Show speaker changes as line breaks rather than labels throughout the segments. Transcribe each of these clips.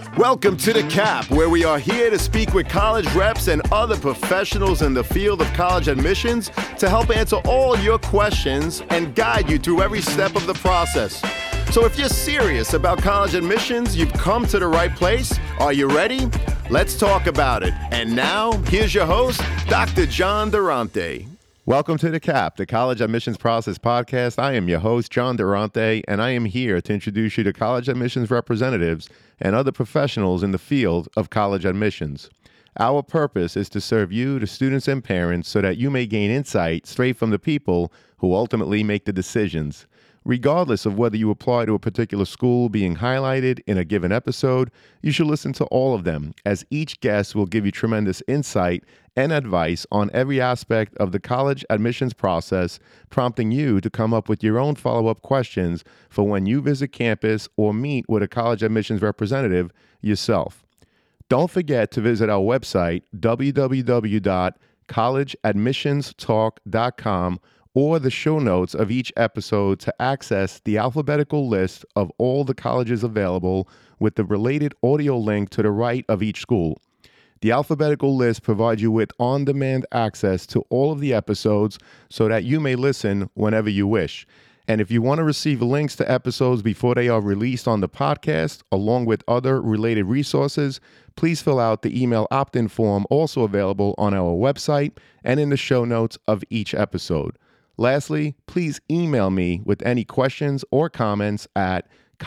Welcome to The Cap, where we are here to speak with college reps and other professionals in the field of college admissions to help answer all your questions and guide you through every step of the process. So if you're serious about college admissions, you've come to the right place. Are you ready? Let's talk about it. And now, here's your host, Dr. John Durante. Welcome to The Cap, the College Admissions Process Podcast. I am your host, John Durante, and I am here to introduce you to college admissions representatives and other professionals in the field of college admissions. Our purpose is to serve you, the students and parents, so that you may gain insight straight from the people who ultimately make the decisions. Regardless of whether you apply to a particular school being highlighted in a given episode, you should listen to all of them, as each guest will give you tremendous insight and advice on every aspect of the college admissions process, prompting you to come up with your own follow-up questions for when you visit campus or meet with a college admissions representative yourself. Don't forget to visit our website, www.collegeadmissionstalk.com, or the show notes of each episode to access the alphabetical list of all the colleges available with the related audio link to the right of each school. The alphabetical list provides you with on-demand access to all of the episodes so that you may listen whenever you wish. And if you want to receive links to episodes before they are released on the podcast, along with other related resources, please fill out the email opt-in form also available on our website and in the show notes of each episode. Lastly, please email me with any questions or comments at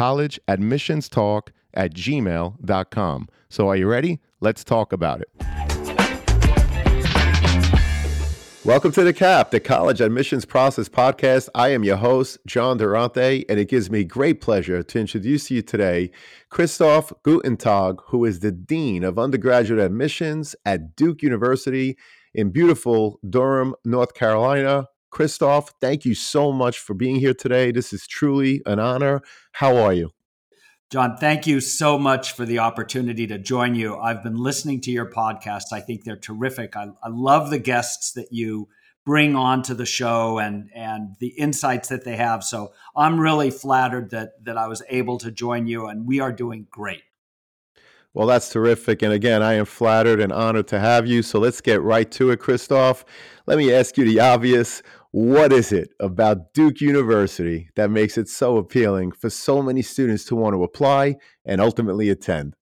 collegeadmissionstalk@gmail.com. So are you ready? Let's talk about it. Welcome to The Cap, the College Admissions Process Podcast. I am your host, John Durante, and it gives me great pleasure to introduce to you today Christoph Gutentag, who is the Dean of Undergraduate Admissions at Duke University in beautiful Durham, North Carolina. Christoph, thank you so much for being here today. This is truly an honor. How are you?
John, thank you so much for the opportunity to join you. I've been listening to your podcasts. I think they're terrific. I love the guests that you bring onto the show and the insights that they have. So I'm really flattered that I was able to join you, and we are doing great.
Well, that's terrific. And again, I am flattered and honored to have you. So let's get right to it, Christoph. Let me ask you the obvious. What is it about Duke University that makes it so appealing for so many students to want to apply and ultimately attend?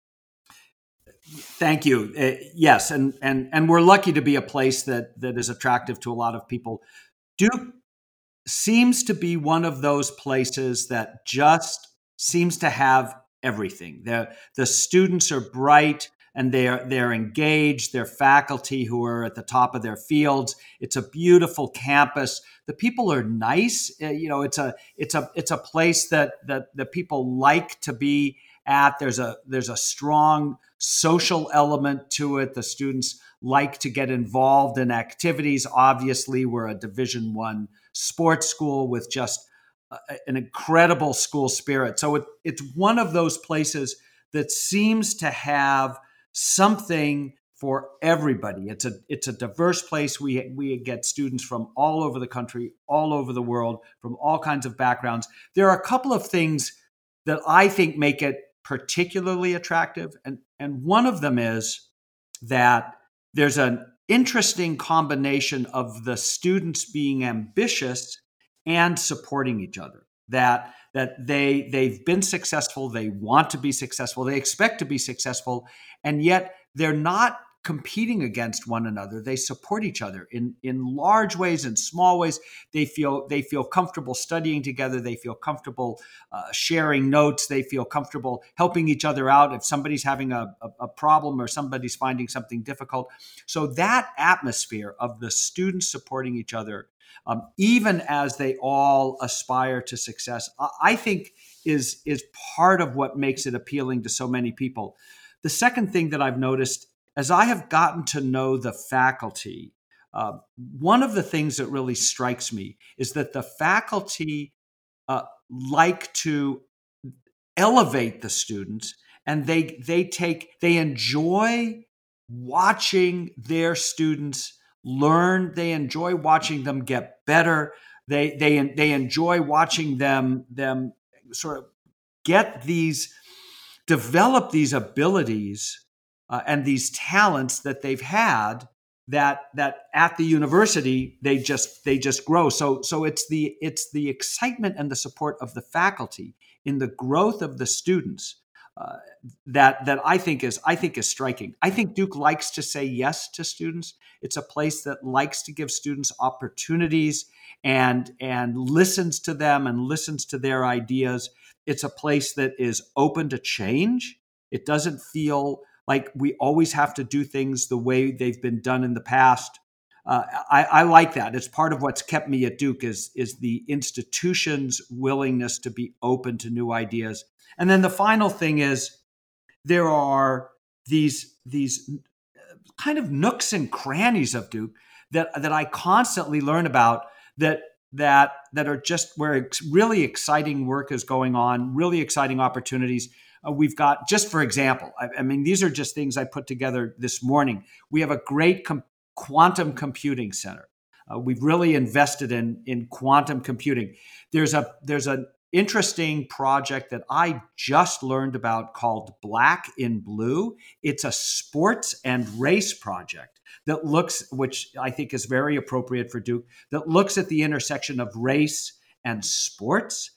Thank you. Yes, and we're lucky to be a place that is attractive to a lot of people. Duke seems to be one of those places that just seems to have everything. The students are bright and they're engaged. They're faculty who are at the top of their fields. It's a beautiful campus. The people are nice. It's a place that the people like to be at. There's a strong social element to it. The students like to get involved in activities. Obviously, we're a Division I sports school with just an incredible school spirit. So it's one of those places that seems to have something for everybody. It's a diverse place. We get students from all over the country, all over the world, from all kinds of backgrounds. There are a couple of things that I think make it particularly attractive, and one of them is that there's an interesting combination of the students being ambitious and supporting each other. That they've been successful, they want to be successful, they expect to be successful, and yet they're not competing against one another. They support each other in large ways and small ways. They feel comfortable studying together. They feel comfortable sharing notes. They feel comfortable helping each other out if somebody's having a problem or somebody's finding something difficult. So that atmosphere of the students supporting each other, even as they all aspire to success, I think is part of what makes it appealing to so many people. The second thing that I've noticed as I have gotten to know the faculty, one of the things that really strikes me is that the faculty like to elevate the students, and they enjoy watching their students learn. They enjoy watching them get better. They enjoy watching them sort of get these develop these abilities and these talents that they've had that at the university they just grow. So it's the excitement and the support of the faculty in the growth of the students uh, that I think is striking. I think Duke likes to say yes to students. It's a place that likes to give students opportunities and listens to them and listens to their ideas. It's a place that is open to change. It doesn't feel like we always have to do things the way they've been done in the past. I like that. It's part of what's kept me at Duke is the institution's willingness to be open to new ideas. And then the final thing is there are these kind of nooks and crannies of Duke that I constantly learn about that are just where really exciting work is going on, really exciting opportunities. We've got, just for example, I mean, these are just things I put together this morning. We have a great quantum computing center. We've really invested in quantum computing. There's an interesting project that I just learned about called Black in Blue. It's a sports and race project that looks, which I think is very appropriate for Duke, that looks at the intersection of race and sports.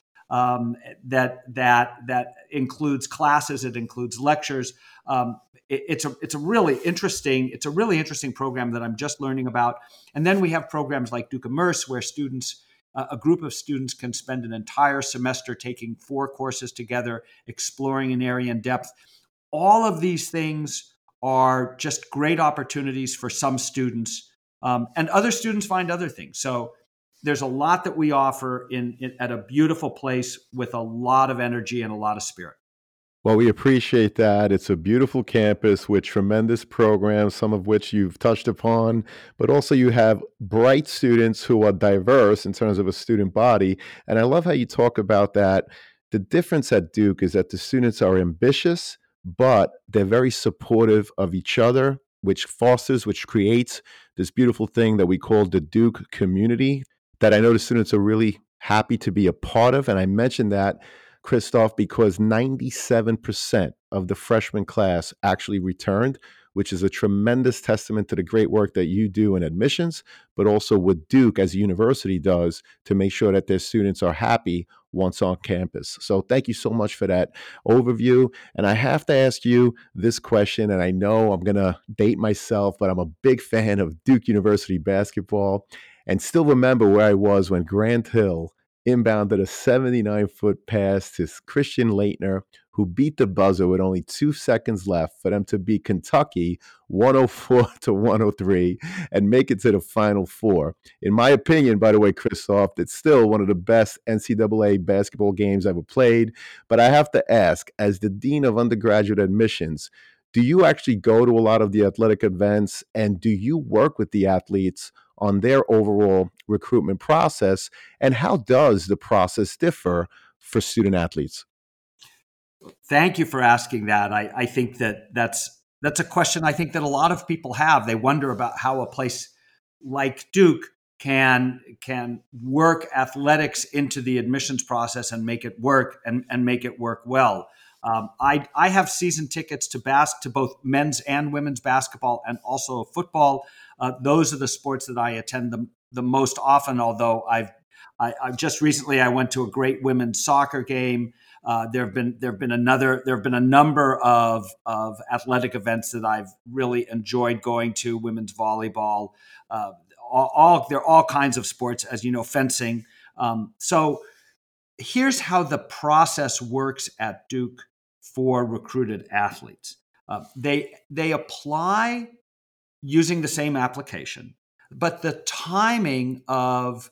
That includes classes, it includes lectures. It's a really interesting program that I'm just learning about. And then we have programs like Duke Immerse, where a group of students can spend an entire semester taking 4 courses together, exploring an area in depth. All of these things are just great opportunities for some students, and other students find other things. So there's a lot that we offer at a beautiful place with a lot of energy and a lot of spirit.
Well, we appreciate that. It's a beautiful campus with tremendous programs, some of which you've touched upon, but also you have bright students who are diverse in terms of a student body. And I love how you talk about that. The difference at Duke is that the students are ambitious, but they're very supportive of each other, which creates this beautiful thing that we call the Duke community that I know the students are really happy to be a part of. And I mentioned that, Christoph, because 97% of the freshman class actually returned, which is a tremendous testament to the great work that you do in admissions, but also what Duke as a university does to make sure that their students are happy once on campus. So thank you so much for that overview. And I have to ask you this question, and I know I'm going to date myself, but I'm a big fan of Duke University basketball and still remember where I was when Grant Hill inbounded a 79-foot pass to Christian Laettner, who beat the buzzer with only 2 seconds left for them to beat Kentucky 104-103 and make it to the Final Four. In my opinion, by the way, Christoph, it's still one of the best NCAA basketball games ever played. But I have to ask, as the Dean of Undergraduate Admissions, do you actually go to a lot of the athletic events, and do you work with the athletes on their overall recruitment process? And how does the process differ for student athletes?
Thank you for asking that. I think that's a question I think that a lot of people have. They wonder about how a place like Duke can work athletics into the admissions process and make it work and make it work well. I have season tickets to both men's and women's basketball and also football. Those are the sports that I attend the most often. Although I've just recently I went to a great women's soccer game. There have been a number of athletic events that I've really enjoyed going to. Women's volleyball, there are all kinds of sports, as you know, fencing. So here's how the process works at Duke for recruited athletes. They apply using the same application, but the timing of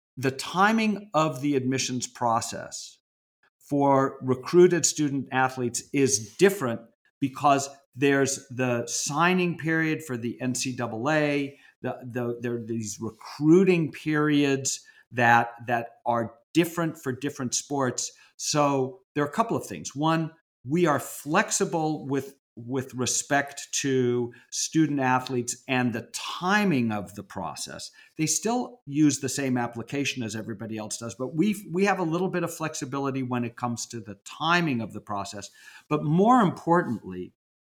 the admissions process for recruited student athletes is different because there's the signing period for the NCAA. There are these recruiting periods that are different for different sports. So there are a couple of things. One, we are flexible with with respect to student athletes and the timing of the process. They still use the same application as everybody else does, but we have a little bit of flexibility when it comes to the timing of the process. But more importantly,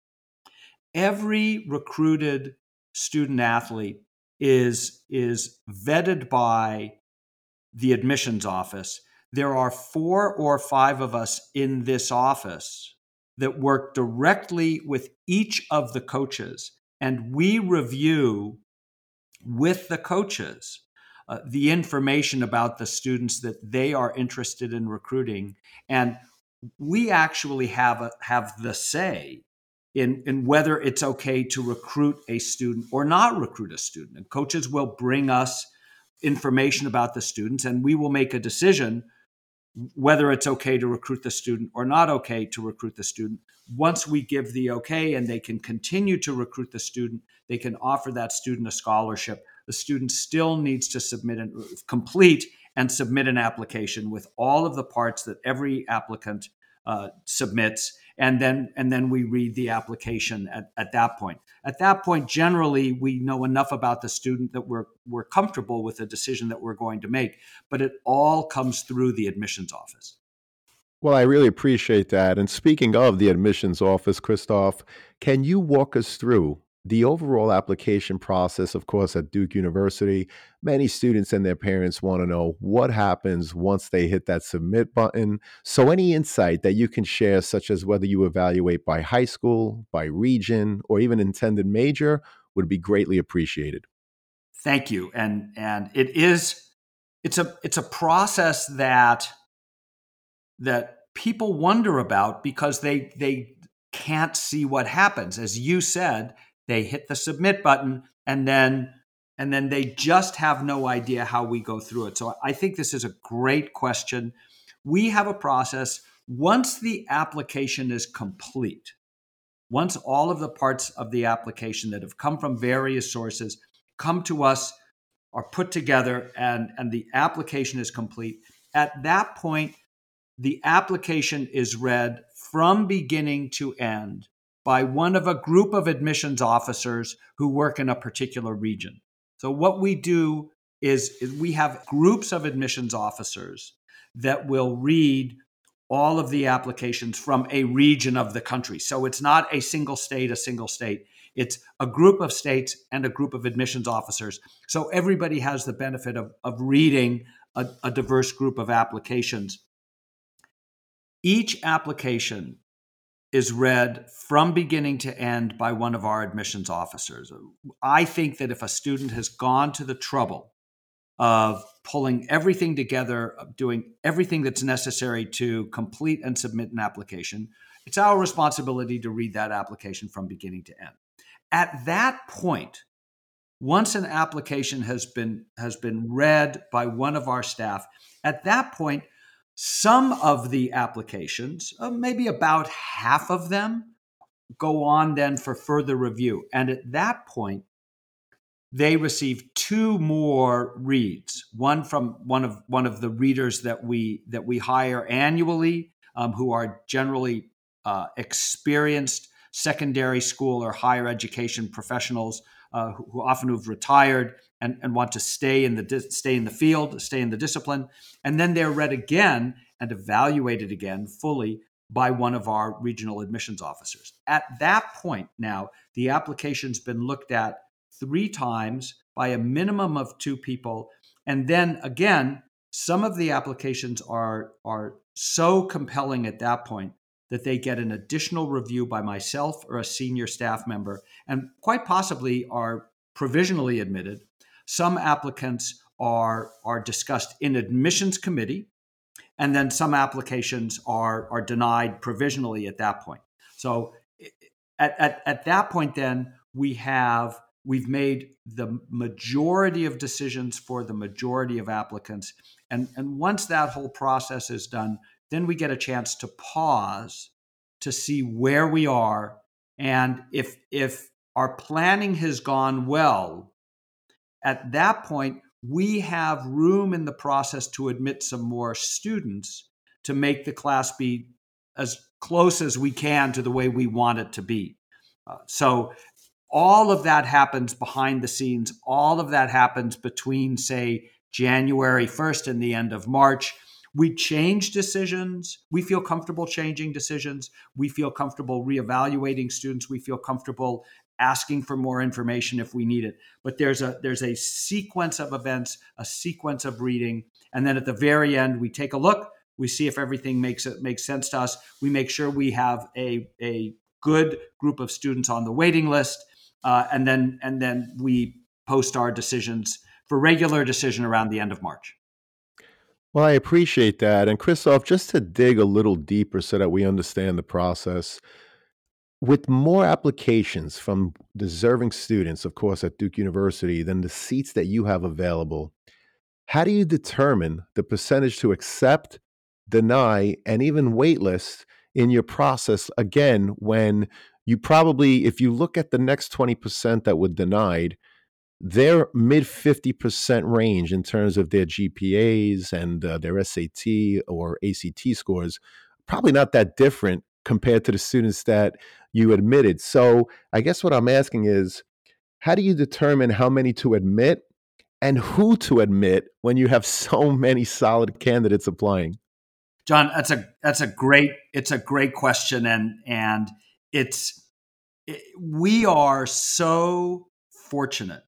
every recruited student athlete is vetted by the admissions office. There are 4 or 5 of us in this office that work directly with each of the coaches, and we review with the coaches the information about the students that they are interested in recruiting, and we actually have the say in whether it's okay to recruit a student or not recruit a student. And coaches will bring us information about the students, and we will make a decision whether it's okay to recruit the student or not okay to recruit the student. Once we give the okay and they can continue to recruit the student, they can offer that student a scholarship. The student still needs to complete and submit an application with all of the parts that every applicant submits, and then we read the application at that point. At that point, generally, we know enough about the student that we're comfortable with the decision that we're going to make, but it all comes through the admissions office.
Well, I really appreciate that. And speaking of the admissions office, Christoph, can you walk us through the overall application process? Of course, at Duke University, many students and their parents want to know what happens once they hit that submit button. So, any insight that you can share, such as whether you evaluate by high school, by region, or even intended major, would be greatly appreciated.
Thank you. And it's a process that people wonder about because they can't see what happens. As you said, they hit the submit button and then they just have no idea how we go through it. So I think this is a great question. We have a process. Once the application is complete, once all of the parts of the application that have come from various sources come to us, are put together, and the application is complete, at that point, the application is read from beginning to end by one of a group of admissions officers who work in a particular region. So what we do is we have groups of admissions officers that will read all of the applications from a region of the country. So it's not a single state. It's a group of states and a group of admissions officers. So everybody has the benefit of reading a diverse group of applications. Each application is read from beginning to end by one of our admissions officers. I think that if a student has gone to the trouble of pulling everything together, of doing everything that's necessary to complete and submit an application, it's our responsibility to read that application from beginning to end. At that point, once an application has been read by one of our staff, at that point, some of the applications, maybe about half of them, go on then for further review. And at that point, they receive 2 more reads. One from one of the readers that we hire annually, who are generally experienced secondary school or higher education professionals who often have retired and want to stay in the field, stay in the discipline, and then they're read again and evaluated again fully by one of our regional admissions officers. At that point, now the application's been looked at 3 times by a minimum of 2 people, and then again, some of the applications are so compelling at that point that they get an additional review by myself or a senior staff member, and quite possibly are provisionally admitted. Some applicants are discussed in admissions committee, and then some applications are denied provisionally at that point. So at that point, then we've made the majority of decisions for the majority of applicants, and once that whole process is done, then we get a chance to pause to see where we are, and if our planning has gone well, at that point we have room in the process to admit some more students to make the class be as close as we can to the way we want it to be. So all of that happens behind the scenes. All of that happens between, say, January 1st and the end of March. We change decisions. We feel comfortable changing decisions. We feel comfortable reevaluating students. We feel comfortable asking for more information if we need it. But there's a sequence of events, a sequence of reading, and then at the very end, we take a look. We see if everything makes sense to us. We make sure we have a good group of students on the waiting list, and then we post our decisions for regular decision around the end of March.
Well, I appreciate that. And Christoph, just to dig a little deeper so that we understand the process, with more applications from deserving students, of course, at Duke University than the seats that you have available, how do you determine the percentage to accept, deny, and even waitlist in your process? Again, when you probably, if you look at the next 20% that were denied, they're mid 50% range in terms of their GPAs and their SAT or ACT scores. Probably not that different compared to the students that you admitted. So I guess what I'm asking is, how do you determine how many to admit and who to admit when you have so many solid candidates applying?
John, that's a great question, and it's we are so fortunate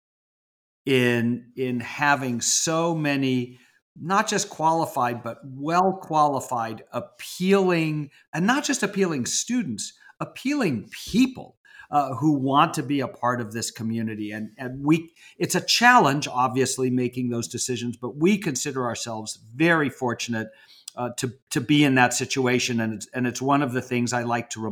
in having so many, not just qualified but well qualified, appealing, and not just appealing students, appealing people who want to be a part of this community. And we, it's a challenge, obviously, making those decisions, but we consider ourselves very fortunate to be in that situation. And it's one of the things I like to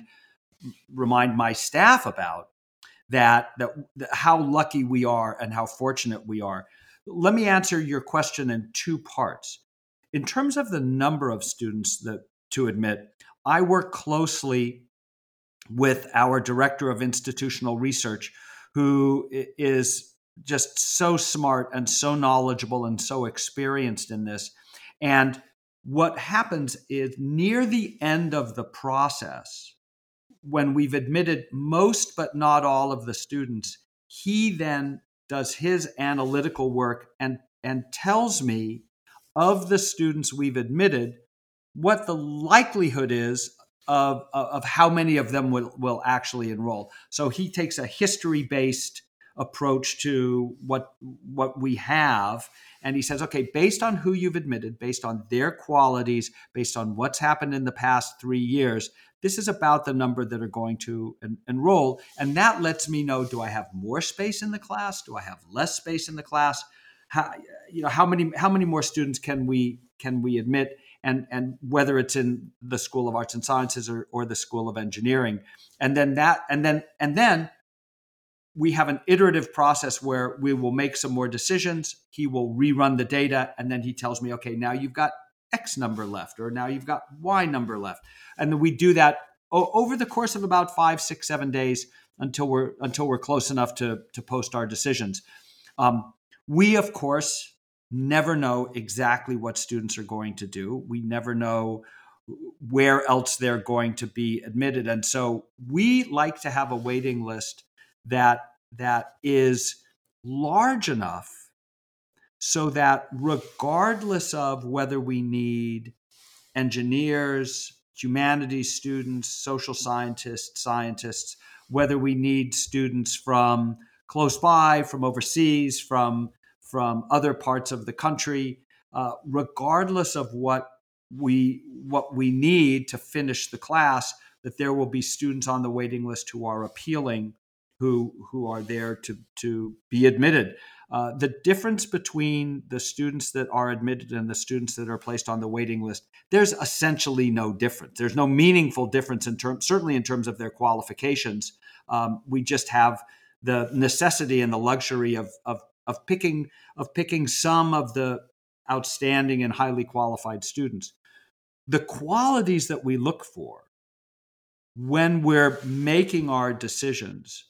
remind my staff about, that how lucky we are and how fortunate we are. Let me answer your question in two parts. In terms of the number of students that to admit, I work closely with our director of institutional research, who is just so smart and so knowledgeable and so experienced in this. And what happens is, near the end of the process, when we've admitted most but not all of the students, he then does his analytical work and tells me, of the students we've admitted, what the likelihood is of how many of them will actually enroll. So he takes a history-based approach to what we have, and he says, okay, based on who you've admitted, based on their qualities, based on what's happened in the past 3 years, this is about the number that are going to enroll. And that lets me know, do I have more space in the class? Do I have less space in the class? How many more students can we admit? And whether it's in the School of Arts and Sciences or the School of Engineering. And then we have an iterative process where we will make some more decisions. He will rerun the data, and then he tells me, okay, now you've got X number left, or now you've got Y number left. And then we do that over the course of about 5, 6, 7 days until we're close enough to post our decisions. We, of course, never know exactly what students are going to do. We never know where else they're going to be admitted. And so we like to have a waiting list that is large enough so that, regardless of whether we need engineers, humanities students, social scientists, whether we need students from close by, from overseas, from other parts of the country, regardless of what we need to finish the class, that there will be students on the waiting list who are appealing, who are there to be admitted. The difference between the students that are admitted and the students that are placed on the waiting list, there's essentially no difference. There's no meaningful difference certainly in terms of their qualifications. We just have the necessity and the luxury of picking some of the outstanding and highly qualified students. The qualities that we look for when we're making our decisions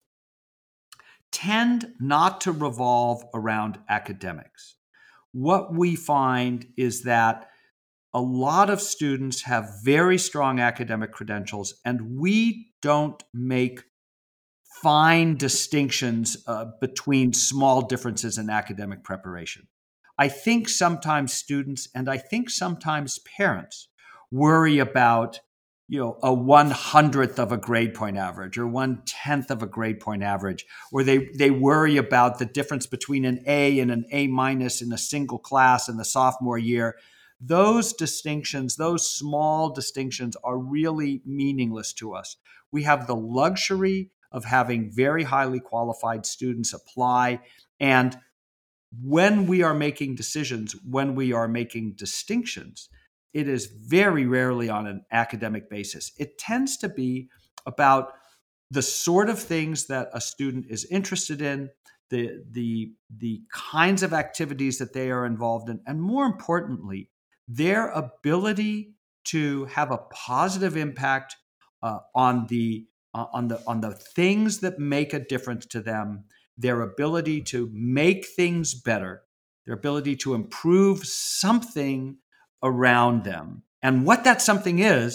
tend not to revolve around academics. What we find is that a lot of students have very strong academic credentials, and we don't make fine distinctions between small differences in academic preparation. I think sometimes students and I think sometimes parents worry about, a 1/100th of a grade point average or 1/10th of a grade point average, or they worry about the difference between an A and an A minus in a single class in the sophomore year. Those distinctions, those small distinctions, are really meaningless to us. We have the luxury of having very highly qualified students apply. And when we are making decisions, when we are making distinctions, it is very rarely on an academic basis. It tends to be about the sort of things that a student is interested in, the kinds of activities that they are involved in, and more importantly, their ability to have a positive impact on the things that make a difference to them, their ability to make things better, their ability to improve something around them. And what that something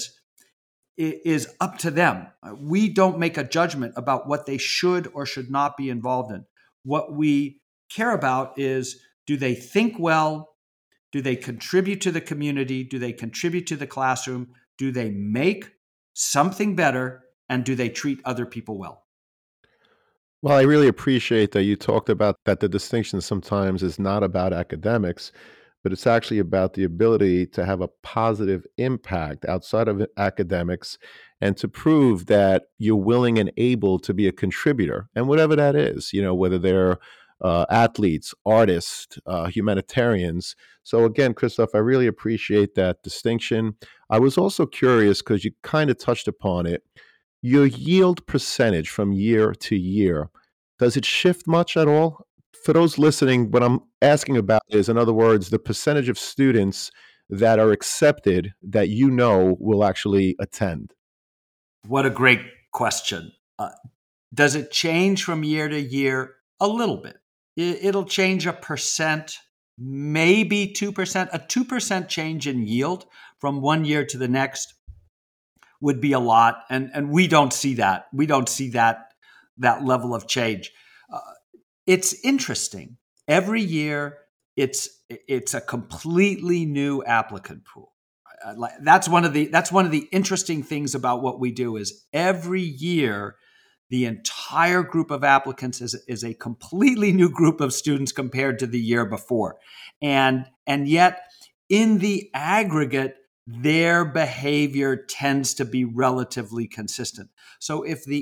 is up to them. We don't make a judgment about what they should or should not be involved in. What we care about is, do they think well? Do they contribute to the community? Do they contribute to the classroom? Do they make something better? And do they treat other people well?
Well, I really appreciate that you talked about that the distinction sometimes is not about academics, but it's actually about the ability to have a positive impact outside of academics and to prove that you're willing and able to be a contributor. And whatever that is, whether they're athletes, artists, humanitarians. So, again, Christoph, I really appreciate that distinction. I was also curious because you kind of touched upon it. Your yield percentage from year to year, does it shift much at all? For those listening, what I'm asking about is, in other words, the percentage of students that are accepted that will actually attend.
What a great question. Does it change from year to year? A little bit. It'll change 1%, maybe 2%. A 2% change in yield from one year to the next would be a lot, and we don't see that. We don't see that level of change. Uh, it's interesting. Every year, it's a completely new applicant pool. That's one of the interesting things about what we do is every year the entire group of applicants is a completely new group of students compared to the year before, and yet in the aggregate their behavior tends to be relatively consistent. So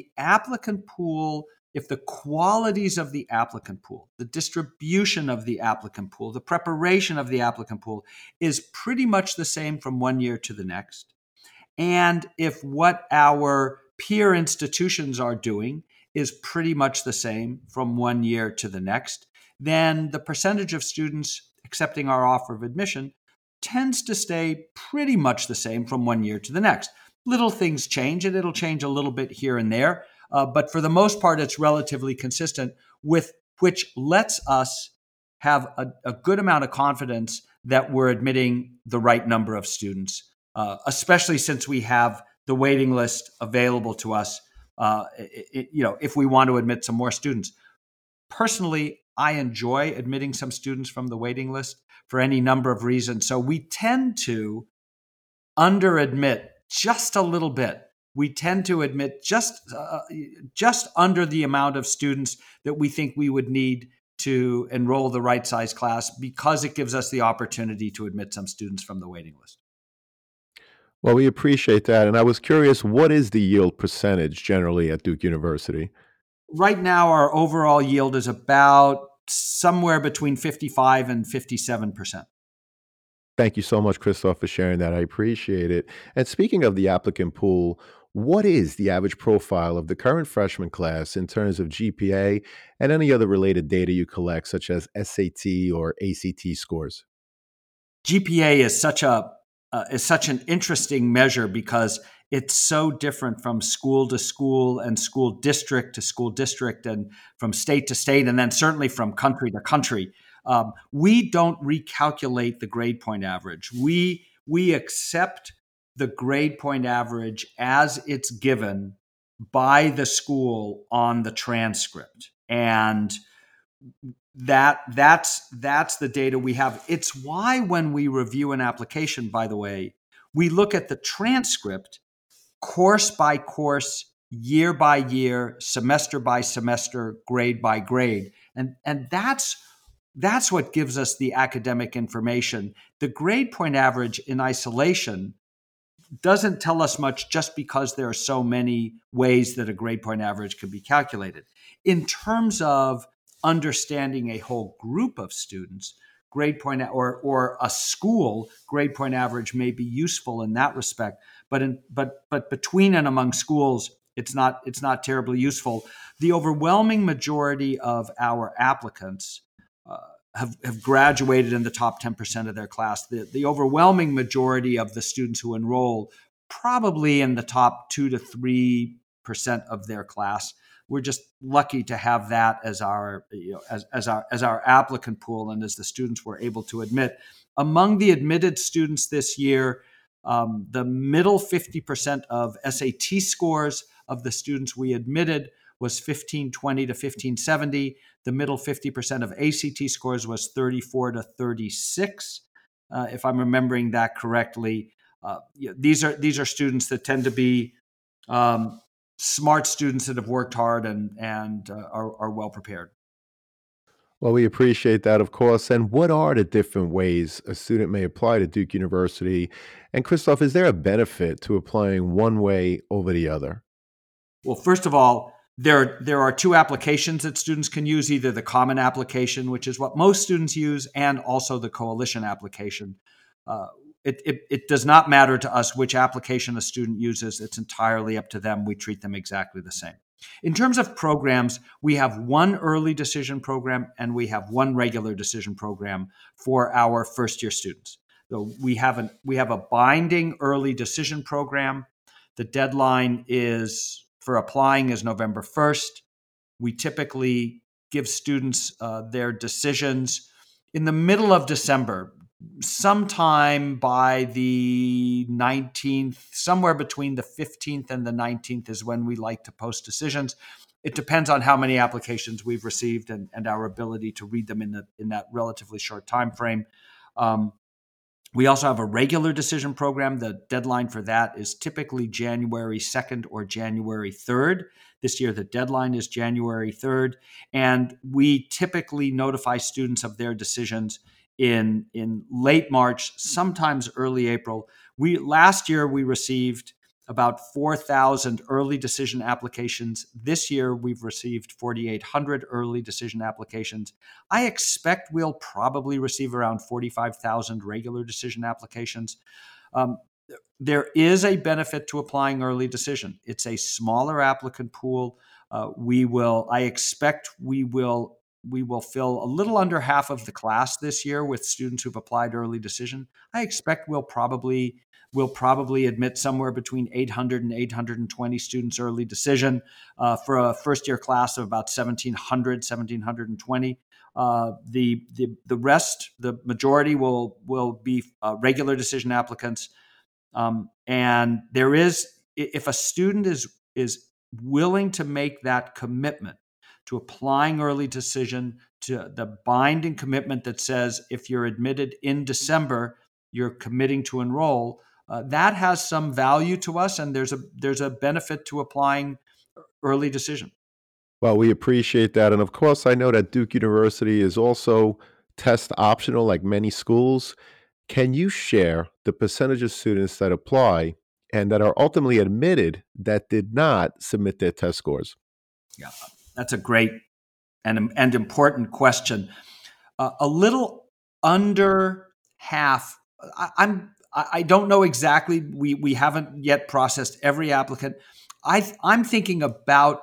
if the qualities of the applicant pool, the distribution of the applicant pool, the preparation of the applicant pool is pretty much the same from one year to the next, and if what our peer institutions are doing is pretty much the same from one year to the next, then the percentage of students accepting our offer of admission tends to stay pretty much the same from one year to the next. Little things change, and it'll change a little bit here and there, but for the most part, it's relatively consistent, with which lets us have a good amount of confidence that we're admitting the right number of students, especially since we have the waiting list available to us. If we want to admit some more students. Personally, I enjoy admitting some students from the waiting list for any number of reasons. So we tend to under admit just a little bit. We tend to admit just under the amount of students that we think we would need to enroll the right size class, because it gives us the opportunity to admit some students from the waiting list.
Well, we appreciate that. And I was curious, what is the yield percentage generally at Duke University?
Right now, our overall yield is about somewhere between 55 and 57%.
Thank you so much, Christoph, for sharing that. I appreciate it. And speaking of the applicant pool, what is the average profile of the current freshman class in terms of GPA and any other related data you collect, such as SAT or ACT scores?
GPA is such an interesting measure because it's so different from school to school and school district to school district and from state to state, and then certainly from country to country. We don't recalculate the grade point average. we accept the grade point average as it's given by the school on the transcript. And that's the data we have. It's why when we review an application, by the way, we look at the transcript course by course, year by year, semester by semester, grade by grade. And that's what gives us the academic information. The grade point average in isolation doesn't tell us much just because there are so many ways that a grade point average can be calculated. In terms of understanding a whole group of students, grade point or a school grade point average may be useful in that respect, but between and among schools, it's not terribly useful. The overwhelming majority of our applicants have graduated in the top 10% of their class. The overwhelming majority of the students who enroll probably in the top 2 to 3% of their class. We're just lucky to have that as our as our applicant pool and as the students we're able to admit. Among the admitted students this year, the middle 50% of SAT scores of the students we admitted was 1520 to 1570. The middle 50% of ACT scores was 34 to 36, if I'm remembering that correctly. These are students that tend to be smart students that have worked hard and are well prepared.
Well, we appreciate that, of course. And what are the different ways a student may apply to Duke University? And Christoph, is there a benefit to applying one way over the other?
Well, first of all, there are two applications that students can use, either the common application, which is what most students use, and also the coalition application. It does not matter to us which application a student uses. It's entirely up to them. We treat them exactly the same. In terms of programs, we have one early decision program and we have one regular decision program for our first-year students. So we have a binding early decision program. The deadline for applying is November 1st. We typically give students their decisions in the middle of December, sometime by the 19th, somewhere between the 15th and the 19th is when we like to post decisions. It depends on how many applications we've received and our ability to read them in that relatively short time frame. We also have a regular decision program. The deadline for that is typically January 2nd or January 3rd. This year, the deadline is January 3rd. And we typically notify students of their decisions in late March, sometimes early April. Last year, we received about 4,000 early decision applications. This year, we've received 4,800 early decision applications. I expect we'll probably receive around 45,000 regular decision applications. There is a benefit to applying early decision. It's a smaller applicant pool. I expect we will fill a little under half of the class this year with students who've applied early decision. I expect we'll probably admit somewhere between 800 and 820 students early decision for a first-year class of about 1,720. The rest, the majority, will be regular decision applicants. And there is, if a student is willing to make that commitment to applying early decision, to the binding commitment that says if you're admitted in December, you're committing to enroll, that has some value to us, and there's a benefit to applying early decision.
Well, we appreciate that. And of course, I know that Duke University is also test optional, like many schools. Can you share the percentage of students that apply and that are ultimately admitted that did not submit their test scores?
Yeah, that's a great and important question. A little under half. I don't know exactly. We haven't yet processed every applicant. I'm thinking about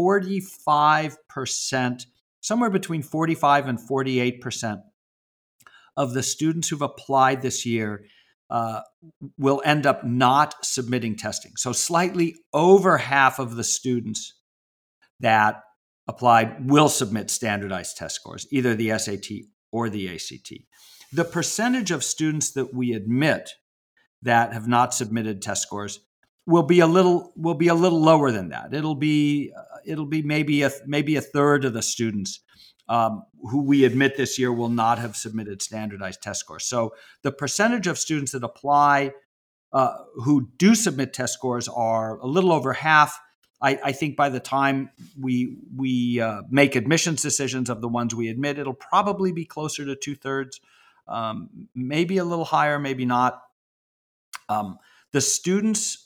45%, somewhere between 45 and 48% of the students who've applied this year will end up not submitting testing. So slightly over half of the students that applied will submit standardized test scores, either the SAT or the ACT. The percentage of students that we admit that have not submitted test scores will be a little lower than that. It'll be maybe a third of the students who we admit this year will not have submitted standardized test scores. So the percentage of students that apply who do submit test scores are a little over half. I think by the time we make admissions decisions of the ones we admit, it'll probably be closer to 2/3, maybe a little higher, maybe not. The students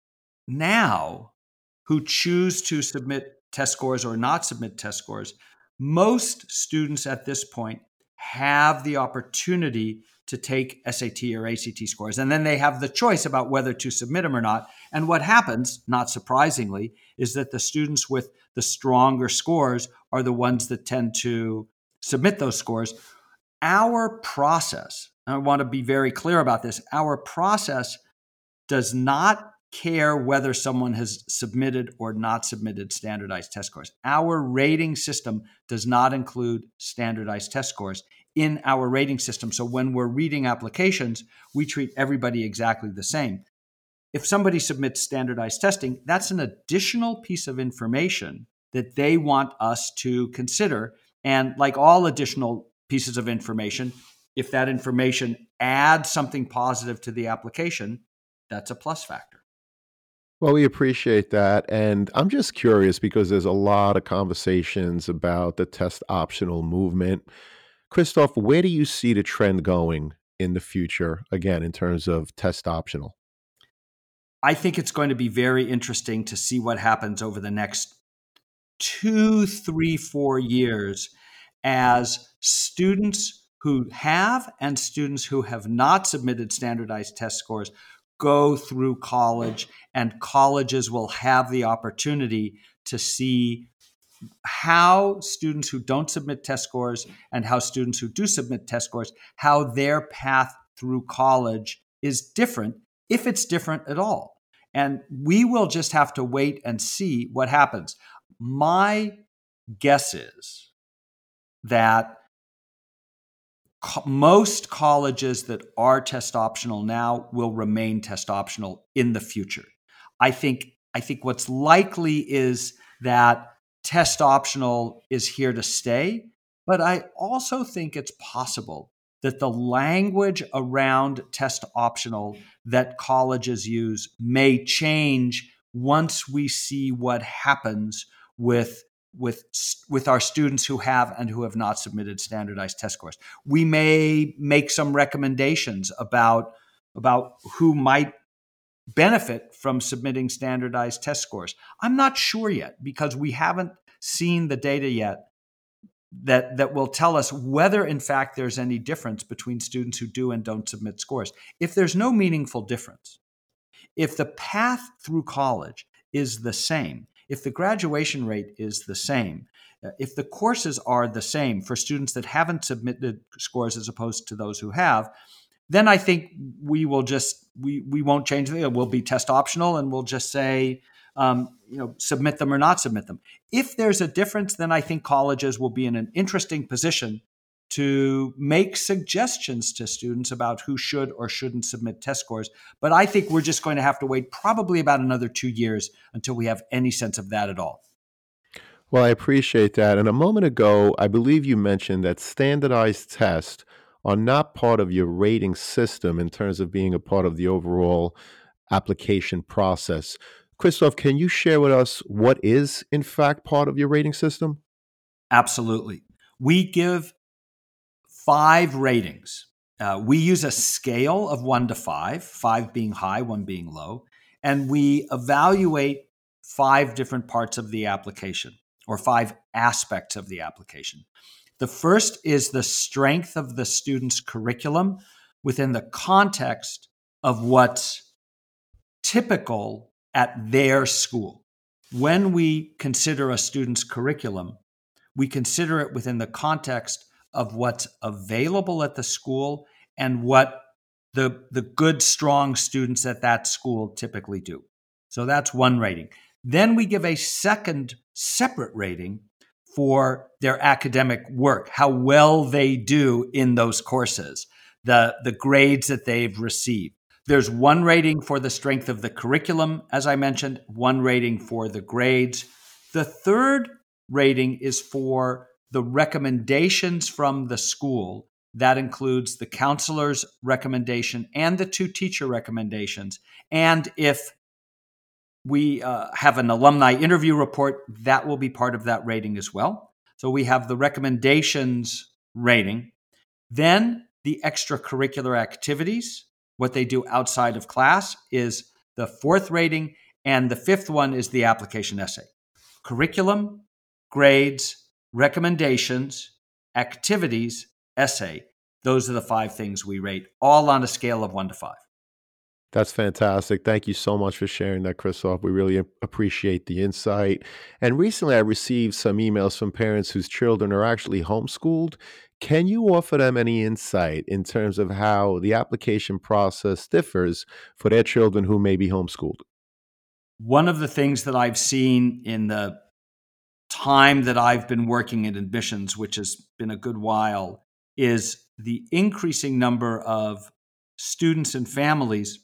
now who choose to submit test scores or not submit test scores, most students at this point have the opportunity to take SAT or ACT scores, and then they have the choice about whether to submit them or not. And what happens, not surprisingly, is that the students with the stronger scores are the ones that tend to submit those scores. Our process, and I want to be very clear about this, our process does not care whether someone has submitted or not submitted standardized test scores. Our rating system does not include standardized test scores in our rating system. So when we're reading applications, we treat everybody exactly the same. If somebody submits standardized testing, that's an additional piece of information that they want us to consider. And like all additional pieces of information, if that information adds something positive to the application, that's a plus factor.
Well, we appreciate that. And I'm just curious because there's a lot of conversations about the test optional movement. Christoph, where do you see the trend going in the future, again, in terms of test optional?
I think it's going to be very interesting to see what happens over the next 2, 3, 4 years as students who have and students who have not submitted standardized test scores go through college, and colleges will have the opportunity to see how students who don't submit test scores and how students who do submit test scores, how their path through college is different, if it's different at all. And we will just have to wait and see what happens. My guess is that most colleges that are test optional now will remain test optional in the future. I think what's likely is that test optional is here to stay, but I also think it's possible that the language around test optional that colleges use may change once we see what happens with our students who have and who have not submitted standardized test scores. We may make some recommendations about who might benefit from submitting standardized test scores. I'm not sure yet because we haven't seen the data yet that will tell us whether in fact there's any difference between students who do and don't submit scores. If there's no meaningful difference, if the path through college is the same, if the graduation rate is the same, if the courses are the same for students that haven't submitted scores as opposed to those who have, then I think we will just we won't change anything. It will be test optional, and we'll just say submit them or not submit them. If there's a difference, then I think colleges will be in an interesting position to make suggestions to students about who should or shouldn't submit test scores. But I think we're just going to have to wait probably about another 2 years until we have any sense of that at all.
Well, I appreciate that. And a moment ago, I believe you mentioned that standardized tests are not part of your rating system in terms of being a part of the overall application process. Christoph, can you share with us what is, in fact, part of your rating system?
Absolutely. We give 5 ratings. We use a scale of 1 to 5, 5 being high, 1 being low, and we evaluate 5 different parts of the application or 5 aspects of the application. The first is the strength of the student's curriculum within the context of what's typical at their school. When we consider a student's curriculum, we consider it within the context of what's available at the school and what the good, strong students at that school typically do. So that's one rating. Then we give a second separate rating for their academic work, how well they do in those courses, the grades that they've received. There's one rating for the strength of the curriculum, as I mentioned, one rating for the grades. The third rating is for the recommendations from the school. That includes the counselor's recommendation and the two teacher recommendations. And if we have an alumni interview report, that will be part of that rating as well. So we have the recommendations rating, then the extracurricular activities, what they do outside of class, is the fourth rating. And the fifth one is the application essay. Curriculum, grades, recommendations, activities, essay. Those are the 5 things we rate, all on a scale of 1 to 5.
That's fantastic. Thank you so much for sharing that, Christoph. We really appreciate the insight. And recently, I received some emails from parents whose children are actually homeschooled. Can you offer them any insight in terms of how the application process differs for their children who may be homeschooled?
One of the things that I've seen in the time that I've been working in admissions, which has been a good while, is the increasing number of students and families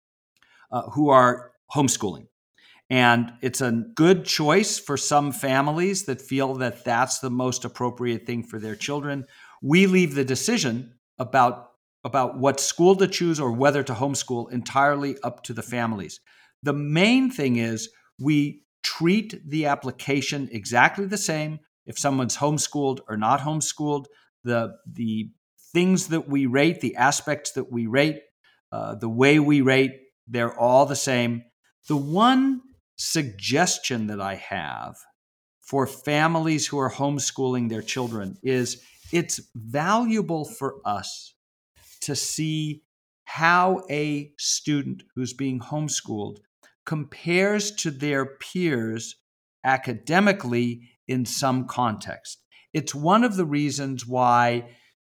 who are homeschooling. And it's a good choice for some families that feel that that's the most appropriate thing for their children. We leave the decision about what school to choose or whether to homeschool entirely up to the families. The main thing is we treat the application exactly the same if someone's homeschooled or not homeschooled. The things that we rate, the aspects that we rate, the way we rate, they're all the same. The one suggestion that I have for families who are homeschooling their children is it's valuable for us to see how a student who's being homeschooled compares to their peers academically in some context. It's one of the reasons why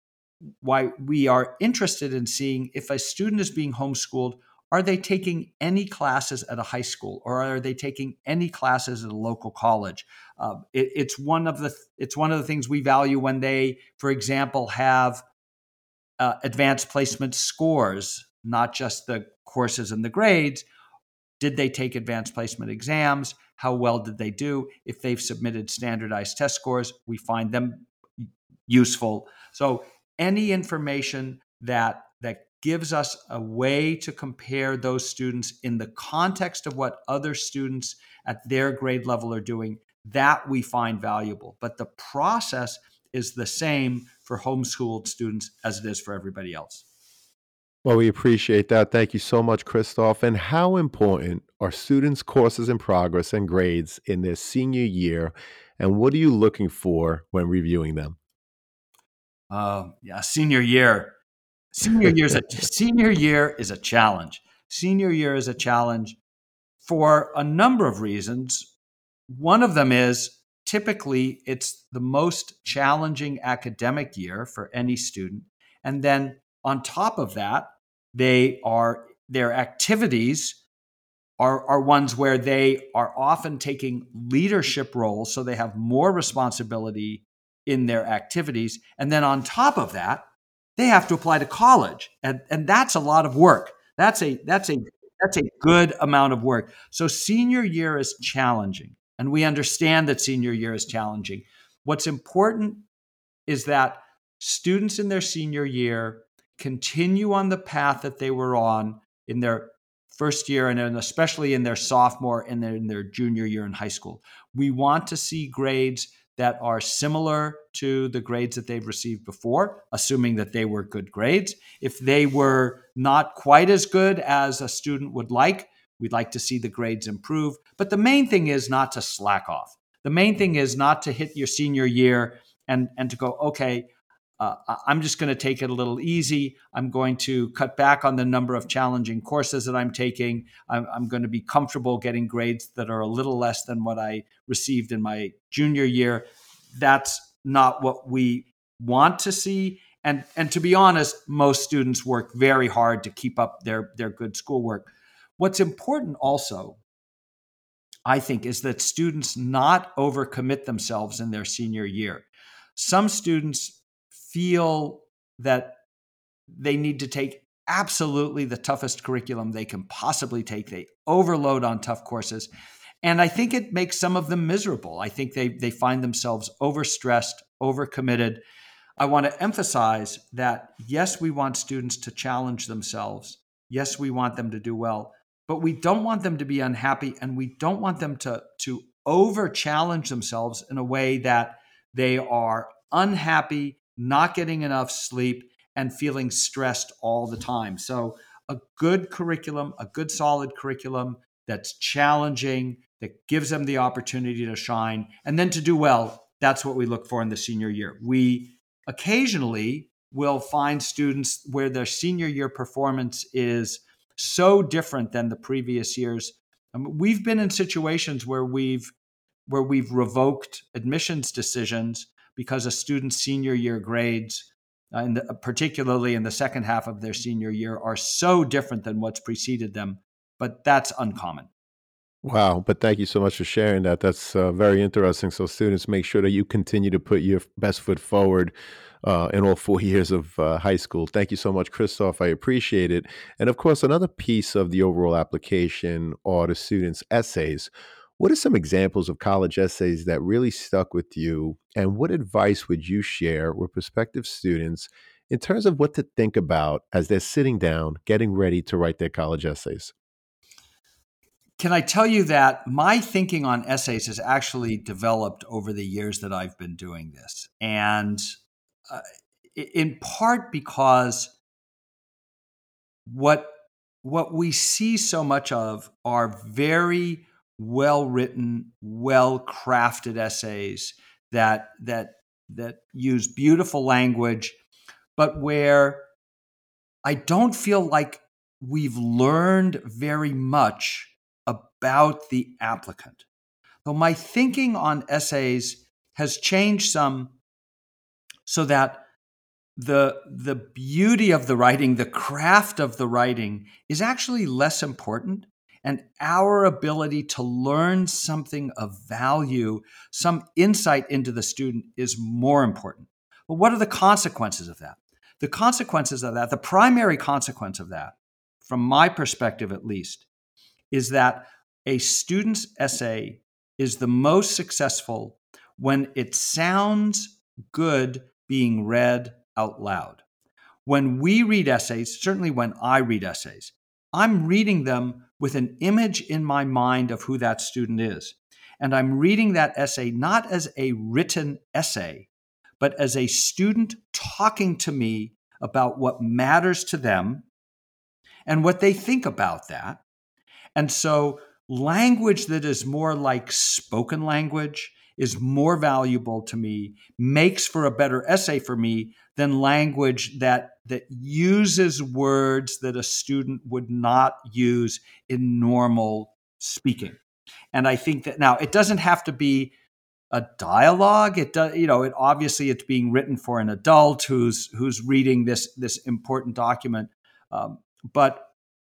we are interested in seeing if a student is being homeschooled, are they taking any classes at a high school or are they taking any classes at a local college? It's one of the things we value when they, for example, have advanced placement scores, not just the courses and the grades. Did they take advanced placement exams? How well did they do? If they've submitted standardized test scores, we find them useful. So any information that gives us a way to compare those students in the context of what other students at their grade level are doing, that we find valuable. But the process is the same for homeschooled students as it is for everybody else.
Well, we appreciate that. Thank you so much, Christoph. And how important are students' courses in progress and grades in their senior year? And what are you looking for when reviewing them?
Yeah, senior year. Senior year is a challenge. Senior year is a challenge for a number of reasons. One of them is typically it's the most challenging academic year for any student. And then on top of that, their activities are ones where they are often taking leadership roles, so they have more responsibility in their activities. And then on top of that, they have to apply to college, and that's a lot of work. That's a good amount of work. So senior year is challenging, and we understand that senior year is challenging. What's important is that students in their senior year continue on the path that they were on in their first year and then especially in their sophomore and then in their junior year in high school. We want to see grades that are similar to the grades that they've received before, assuming that they were good grades. If they were not quite as good as a student would like, we'd like to see the grades improve. But the main thing is not to slack off. The main thing is not to hit your senior year and to go, okay, I'm just going to take it a little easy. I'm going to cut back on the number of challenging courses that I'm taking. I'm going to be comfortable getting grades that are a little less than what I received in my junior year. That's not what we want to see. And to be honest, most students work very hard to keep up their good schoolwork. What's important also, I think, is that students not overcommit themselves in their senior year. Some students feel that they need to take absolutely the toughest curriculum they can possibly take. They overload on tough courses. And I think it makes some of them miserable. I think they find themselves overstressed, overcommitted. I want to emphasize that, yes, we want students to challenge themselves. Yes, we want them to do well, but we don't want them to be unhappy, and we don't want them to over challenge themselves in a way that they are unhappy, not getting enough sleep, and feeling stressed all the time. So, a good curriculum, a good solid curriculum that's challenging, that gives them the opportunity to shine, and then to do well. That's what we look for in the senior year. We occasionally will find students where their senior year performance is so different than the previous years. We've been in situations where we've revoked admissions decisions because a student's senior year grades, particularly in the second half of their senior year, are so different than what's preceded them. But that's uncommon.
Wow, but thank you so much for sharing that. That's very interesting. So students, make sure that you continue to put your best foot forward in all 4 years of high school. Thank you so much, Christoph. I appreciate it. And of course, another piece of the overall application are the students' essays. What are some examples of college essays that really stuck with you? And what advice would you share with prospective students in terms of what to think about as they're sitting down, getting ready to write their college essays?
Can I tell you that my thinking on essays has actually developed over the years that I've been doing this? And uh, in part because what what we see so much of are very well written, well crafted essays that use beautiful language, but where I don't feel like we've learned very much about the applicant. So my thinking on essays has changed some, so that the beauty of the writing, the craft of the writing is actually less important, and our ability to learn something of value, some insight into the student, is more important. But what are the consequences of that? The consequences of that, the primary consequence of that, from my perspective at least, is that a student's essay is the most successful when it sounds good being read out loud. When we read essays, certainly when I read essays, I'm reading them with an image in my mind of who that student is. And I'm reading that essay not as a written essay, but as a student talking to me about what matters to them and what they think about that. And so, language that is more like spoken language is more valuable to me, makes for a better essay for me than language that uses words that a student would not use in normal speaking. And I think that now it doesn't have to be a dialogue. It does, it obviously it's being written for an adult who's reading this important document. But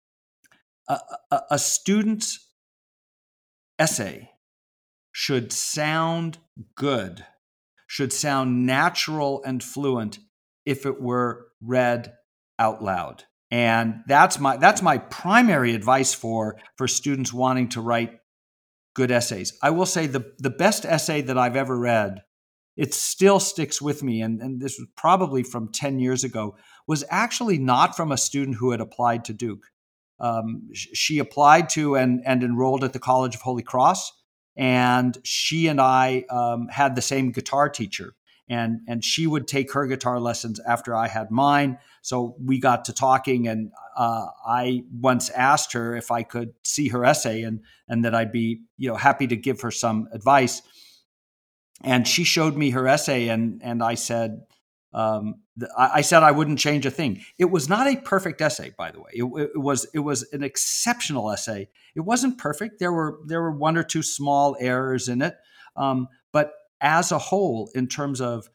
a student's essay should sound good, should sound natural and fluent if it were read out loud. And that's my primary advice for students wanting to write good essays. I will say the best essay that I've ever read, it still sticks with me, and this was probably from 10 years ago, was actually not from a student who had applied to Duke. She applied to and enrolled at the College of Holy Cross, and she and I had the same guitar teacher, and she would take her guitar lessons after I had mine. So we got to talking, and I once asked her if I could see her essay, and that I'd be happy to give her some advice. And she showed me her essay, and I said, I said I wouldn't change a thing. It was not a perfect essay, by the way. It was an exceptional essay. It wasn't perfect. There were one or two small errors in it, but as a whole, in terms of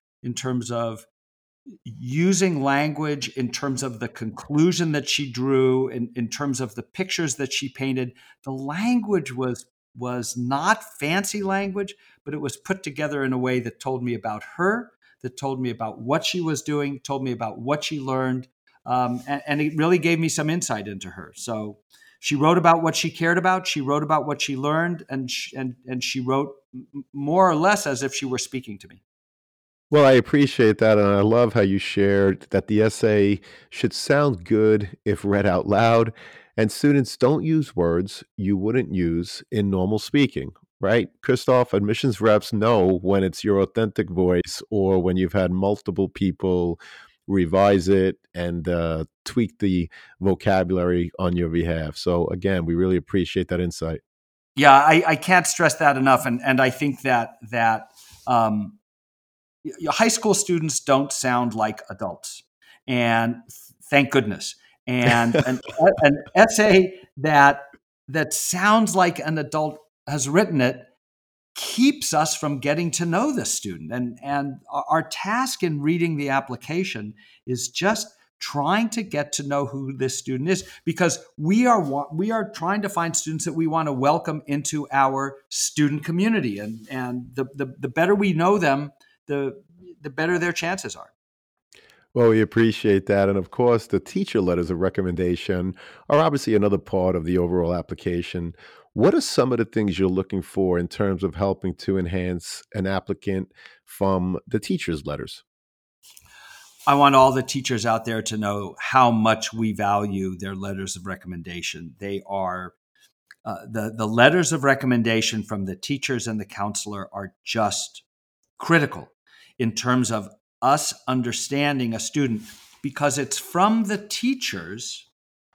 using language, in terms of the conclusion that she drew, in terms of the pictures that she painted, the language was not fancy language, but it was put together in a way that told me about her, that told me about what she was doing, told me about what she learned. and it really gave me some insight into her. So she wrote about what she cared about. She wrote about what she learned, and she wrote more or less as if she were speaking to me.
Well, I appreciate that, and I love how you shared that the essay should sound good if read out loud, and students don't use words you wouldn't use in normal speaking, right? Christoph, admissions reps know when it's your authentic voice or when you've had multiple people revise it and tweak the vocabulary on your behalf. So, again, we really appreciate that insight.
Yeah, I can't stress that enough, and I think that um, high school students don't sound like adults, and thank goodness. And an essay that sounds like an adult has written it keeps us from getting to know the student. And our task in reading the application is just trying to get to know who this student is, because we are trying to find students that we want to welcome into our student community, and the better we know them, the the better their chances are.
Well, we appreciate that. And of course, the teacher letters of recommendation are obviously another part of the overall application. What are some of the things you're looking for in terms of helping to enhance an applicant from the teacher's letters?
I want all the teachers out there to know how much we value their letters of recommendation. They are the letters of recommendation from the teachers and the counselor are just critical in terms of us understanding a student, because it's from the teachers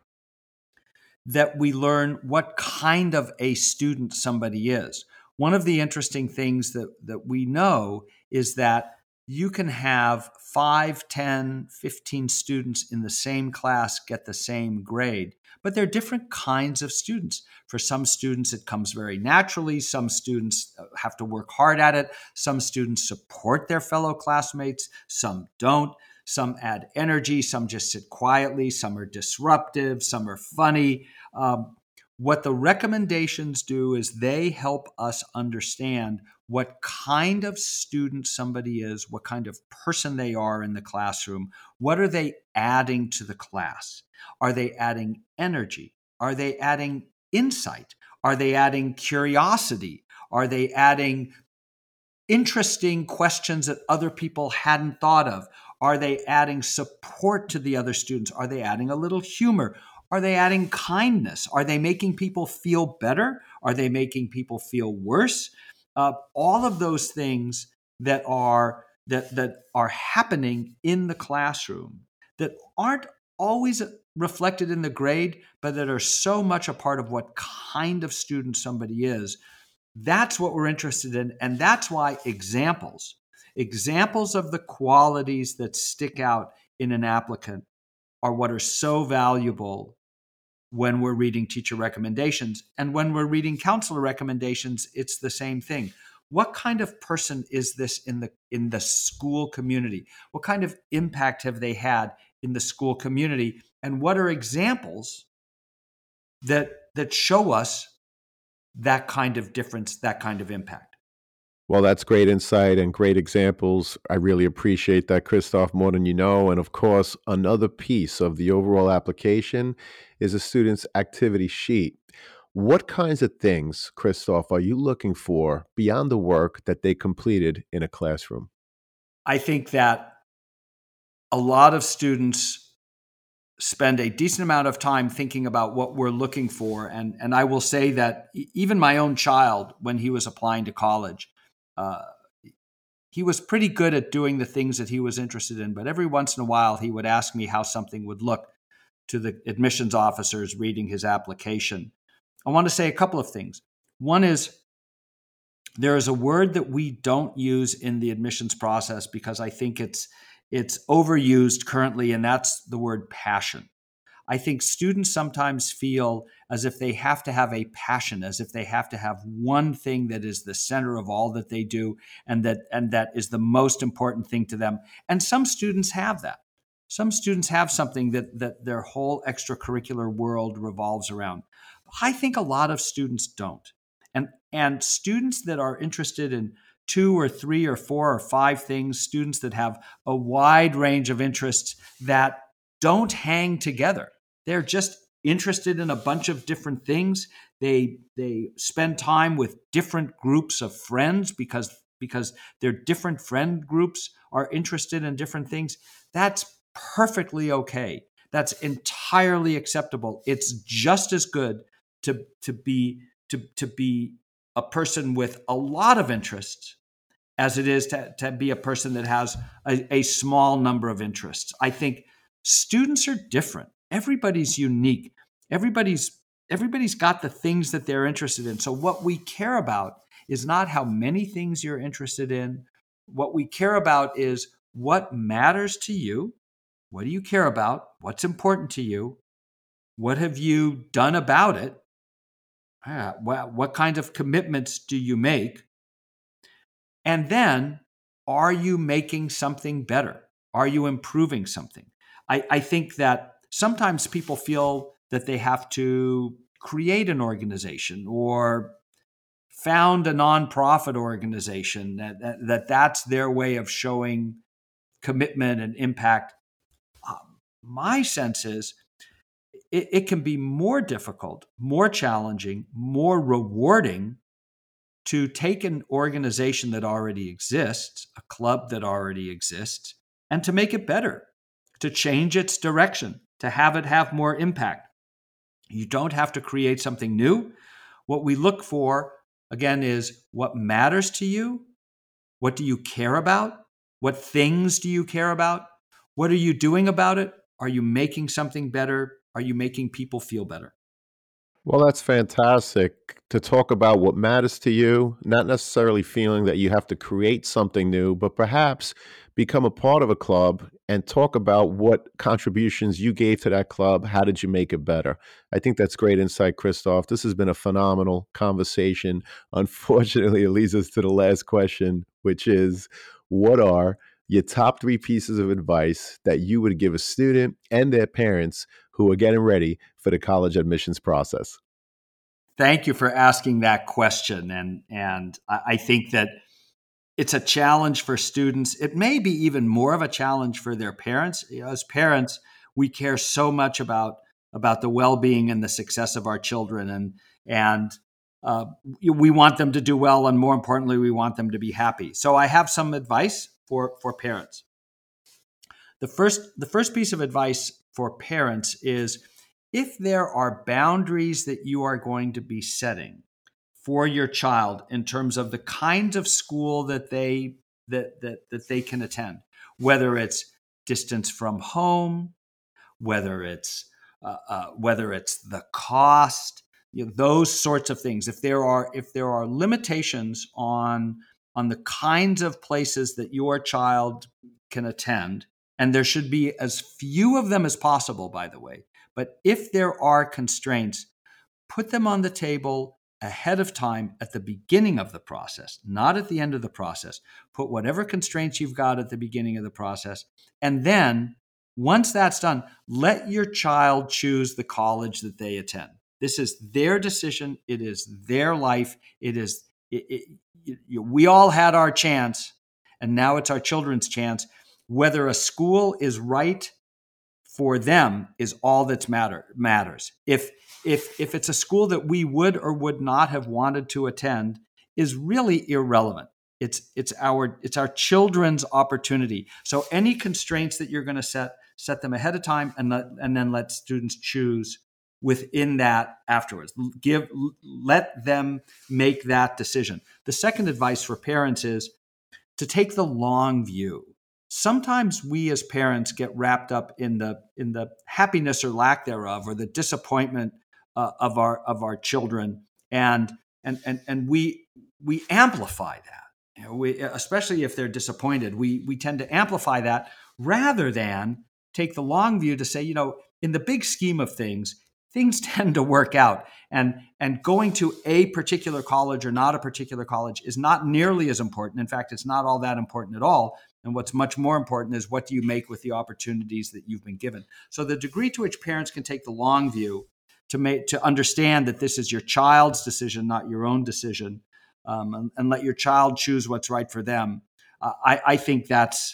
that we learn what kind of a student somebody is. One of the interesting things that we know is that you can have 5, 10, 15 students in the same class get the same grade, but they're different kinds of students. For some students, it comes very naturally. Some students have to work hard at it. Some students support their fellow classmates. Some don't. Some add energy. Some just sit quietly. Some are disruptive. Some are funny. Um, what the recommendations do is they help us understand what kind of student somebody is, what kind of person they are in the classroom. What are they adding to the class? Are they adding energy? Are they adding insight? Are they adding curiosity? Are they adding interesting questions that other people hadn't thought of? Are they adding support to the other students? Are they adding a little humor? Are they adding kindness? Are they making people feel better? Are they making people feel worse? All of those things that are happening in the classroom that aren't always reflected in the grade, but that are so much a part of what kind of student somebody is. That's what we're interested in. And that's why examples of the qualities that stick out in an applicant are what are so valuable when we're reading teacher recommendations. And when we're reading counselor recommendations, it's the same thing. What kind of person is this in the school community? What kind of impact have they had in the school community? And what are examples that show us that kind of difference, that kind of impact?
Well, that's great insight and great examples. I really appreciate that, Christoph, more than you know. And of course, another piece of the overall application is a student's activity sheet. What kinds of things, Christoph, are you looking for beyond the work that they completed in a classroom?
I think that a lot of students spend a decent amount of time thinking about what we're looking for. And I will say that even my own child, when he was applying to college, uh, he was pretty good at doing the things that he was interested in. But every once in a while, he would ask me how something would look to the admissions officers reading his application. I want to say a couple of things. One is there is a word that we don't use in the admissions process because I think it's overused currently, and that's the word passion. I think students sometimes feel as if they have to have a passion, as if they have to have one thing that is the center of all that they do, and that is the most important thing to them. And some students have that. Some students have something that their whole extracurricular world revolves around. I think a lot of students don't. And students that are interested in two or three or four or five things, students that have a wide range of interests that don't hang together. They're just interested in a bunch of different things. They spend time with different groups of friends because their different friend groups are interested in different things. That's perfectly okay. That's entirely acceptable. It's just as good to be a person with a lot of interests as it is to be a person that has a small number of interests. I think students are different. Everybody's unique. Everybody's got the things that they're interested in. So what we care about is not how many things you're interested in. What we care about is what matters to you. What do you care about? What's important to you? What have you done about it? What kind of commitments do you make? And then, are you making something better? Are you improving something? I think that sometimes people feel that they have to create an organization or found a nonprofit organization, that's their way of showing commitment and impact. My sense is it can be more difficult, more challenging, more rewarding to take an organization that already exists, a club that already exists, and to make it better, to change its direction, to have it have more impact. You don't have to create something new. What we look for, again, is what matters to you. What do you care about? What things do you care about? What are you doing about it? Are you making something better? Are you making people feel better?
Well, that's fantastic to talk about what matters to you, not necessarily feeling that you have to create something new, but perhaps become a part of a club and talk about what contributions you gave to that club. How did you make it better? I think that's great insight, Christoph. This has been a phenomenal conversation. Unfortunately, it leads us to the last question, which is what are your top three pieces of advice that you would give a student and their parents who are getting ready for the college admissions process?
Thank you for asking that question. And I think that it's a challenge for students. It may be even more of a challenge for their parents. As parents, we care so much about the well-being and the success of our children, and we want them to do well, and more importantly, we want them to be happy. So I have some advice for parents. The first piece of advice for parents is if there are boundaries that you are going to be setting for your child in terms of the kinds of school that they can attend, whether it's distance from home, whether it's the cost, those sorts of things. If there are limitations on the kinds of places that your child can attend, and there should be as few of them as possible, by the way. But if there are constraints, put them on the table ahead of time at the beginning of the process, not at the end of the process. Put whatever constraints you've got at the beginning of the process. And then once that's done, let your child choose the college that they attend. This is their decision. It is their life. We all had our chance, and now it's our children's chance. Whether a school is right for them is all that matters. If it's a school that we would or would not have wanted to attend is really irrelevant. It's our children's opportunity. So any constraints that you're going to set them ahead of time, and then let students choose within that afterwards. Let them make that decision. The second advice for parents is to take the long view. Sometimes we as parents get wrapped up in the happiness or lack thereof, or the disappointment of our children, and we amplify that. Especially if they're disappointed, we tend to amplify that rather than take the long view to say, in the big scheme of things tend to work out, and going to a particular college or not a particular college is not nearly as important. In fact, it's not all that important at all. And what's much more important is what do you make with the opportunities that you've been given. So the degree to which parents can take the long view to understand that this is your child's decision, not your own decision, and let your child choose what's right for them. I think that's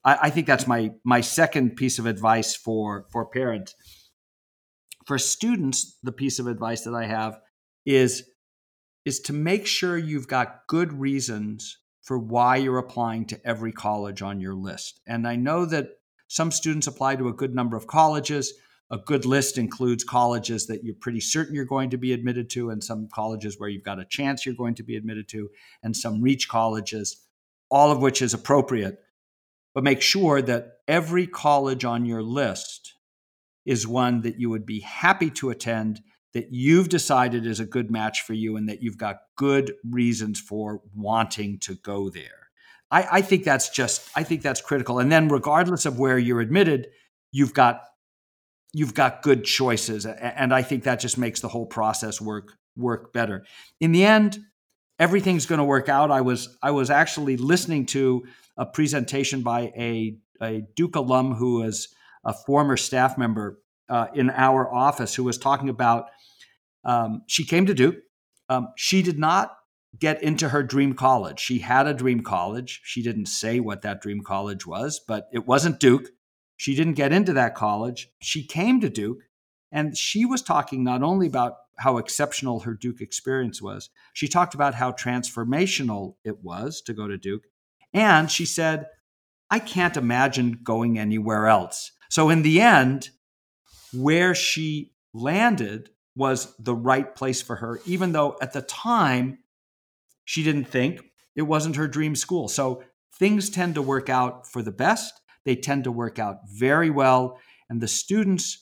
I think that's my second piece of advice for parents. For students, the piece of advice that I have is to make sure you've got good reasons for why you're applying to every college on your list. And I know that some students apply to a good number of colleges. A good list includes colleges that you're pretty certain you're going to be admitted to, and some colleges where you've got a chance you're going to be admitted to, and some reach colleges, all of which is appropriate. But make sure that every college on your list is one that you would be happy to attend, that you've decided is a good match for you, and that you've got good reasons for wanting to go there. I think that's critical. And then regardless of where you're admitted, you've got good choices. And I think that just makes the whole process work better. In the end, everything's going to work out. I was actually listening to a presentation by a Duke alum who is a former staff member in our office, who was talking about she came to Duke. She did not get into her dream college. She had a dream college. She didn't say what that dream college was, but it wasn't Duke. She didn't get into that college. She came to Duke, and she was talking not only about how exceptional her Duke experience was, she talked about how transformational it was to go to Duke. And she said, I can't imagine going anywhere else. So in the end, where she landed was the right place for her, even though at the time she didn't think it wasn't her dream school. So things tend to work out for the best. They tend to work out very well. And the students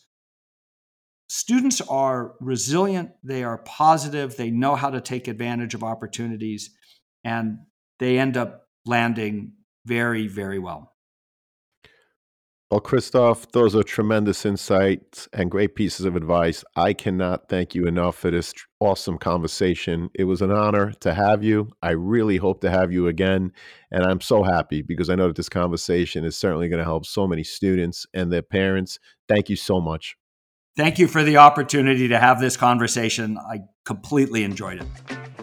are resilient. They are positive. They know how to take advantage of opportunities, and they end up landing very, very well.
Well, Christoph, those are tremendous insights and great pieces of advice. I cannot thank you enough for this awesome conversation. It was an honor to have you. I really hope to have you again. And I'm so happy because I know that this conversation is certainly going to help so many students and their parents. Thank you so much.
Thank you for the opportunity to have this conversation. I completely enjoyed it.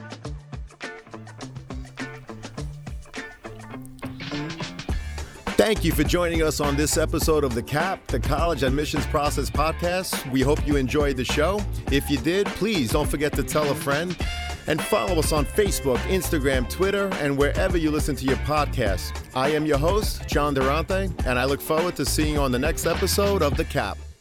Thank you for joining us on this episode of the CAP, the College Admissions Process Podcast. We hope you enjoyed the show. If you did, please don't forget to tell a friend and follow us on Facebook, Instagram, Twitter, and wherever you listen to your podcasts. I am your host, John Durante, and I look forward to seeing you on the next episode of the CAP.